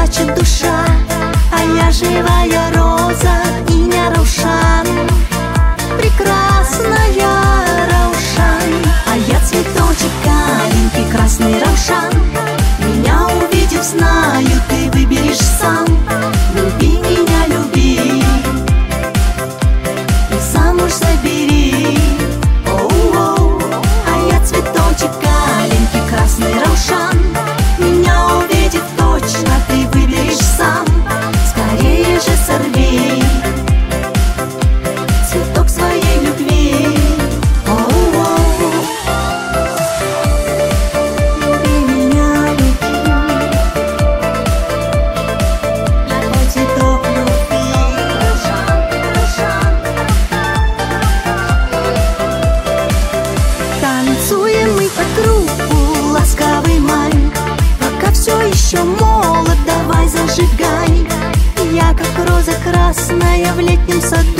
плачет душа, а я живая роза, имя Раушан. Прекрасная Раушан, а я цветочек аленький, красный Раушан. Меня увидев, знаю, ты выберешь сам. Люби меня, люби, и замуж забери. Оу-оу, а я цветочек аленький, красный Раушан. Меня увидев, точно ты выберешь сам. Скорее же сорви цветок своей любви. Оу-оу, люби меня, люби, я твой цветок любви. Раушан, Раушан. Танцуем мы по кругу, ласковый май. Пока все еще молод, давай зажигай. Я как роза красная в летнем саду.